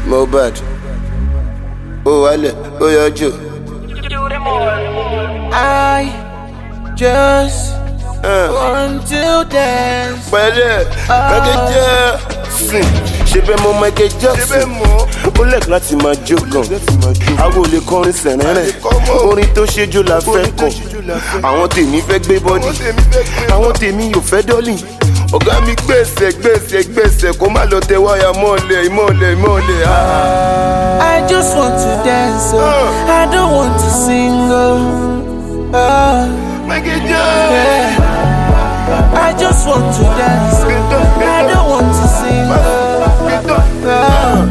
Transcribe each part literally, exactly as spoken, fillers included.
Mohbad, ó wálẹ̀, ó yọjú. I just uh. want to dance. Pẹ̀lẹ́, Michael Jackson. Ṣé bẹ́ẹ̀ mọ Michael Jackson? Ó lẹ̀kọ́ láti máa jó gan. Àwọn olè kọrin sẹ̀rẹ̀rẹ̀. Orin tó ṣe jó la fẹ́ kọ. Àwọn tèmi fẹ́ gbé bọ́dì. Àwọn tèmi yóò fẹ́ dọ́lì. Ọ̀gá mi gbèsè gbèsè gbèsè kó má lọ tẹ wáyà mọ́lẹ̀ ìmọ̀lẹ̀ ìmọ̀lẹ̀. I just want to dance, oh. uh. I don't want to sing, oh. Uh. Michael Jackson. Yeah. I just want to dance, oh. I don't want to sing, oh. Uh.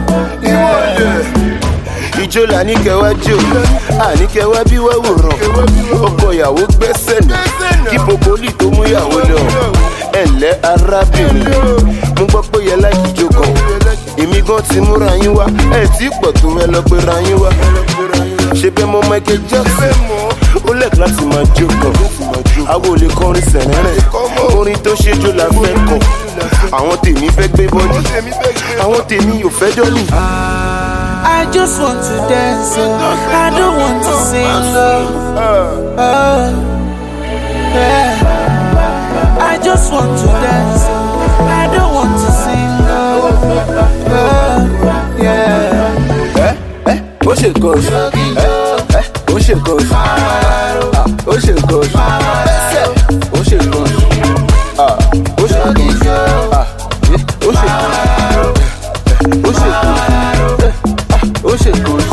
Yeah. Ijó la ní kẹwàá jó, àní kẹwàá bí wá wòrán. Ọkọ ìyàwó gbẹ́sẹ̀ nà, kí pòpólì tó mú ìyàwó lọ. Ẹ̀lẹ́ arábìnrin, mo gbọ́ pé yẹ láìkí jó gan. Èmi gan ti múra yín wá, ẹ̀ tí pọ̀ tó ẹ lọ gbéra yín wá. Ṣé bẹ́ẹ̀ mọ Michael Jackson? Ó lẹ̀kọ́ láti máa jó gan. Àwọn olè kọrin sẹ̀rẹ̀rẹ̀, orin tó ṣe jó la fẹ́ kọ. Àwọn tèmi fẹ́ gbé bọ́dì, àwọn tèmi yóò fẹ́ dọ́lì. I just want to dance, oh. I don't want to sing, oh. Uh. Yeah. I just want to dance, oh. I don't want to sing, oh. Uh. Yeah. Eh? Eh? Ó ṣe ghost. Eh? Eh? Ó ṣe ghost. Ah, ó ṣe ghost. Ó ṣe ghost. Ah, ó ṣe ghost. Ah, ó ṣe ghost. Ó ṣe ghost. Ó ṣe ghost.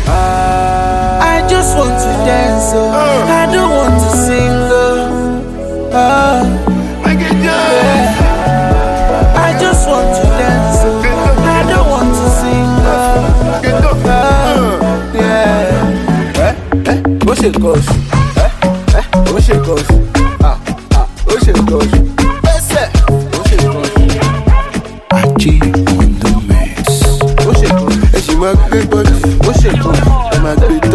I just want to dance, oh. I don't want to sing, oh. Uh. Yeah. I just want to dance, oh. I don't want to sing, oh. Uh. Yeah. Eh? Eh? Ó ṣe ghost. Eh? Eh? Ó ṣe ghost. Ah, ah, ó ṣe ghost. Ẹsẹ̀. Ó ṣe ghost. Ajé on the mix. Ó ṣe ghost. Ẹ ṣì máa gbé bọ́dì. Ó ṣe ghost. Ẹ máa gbé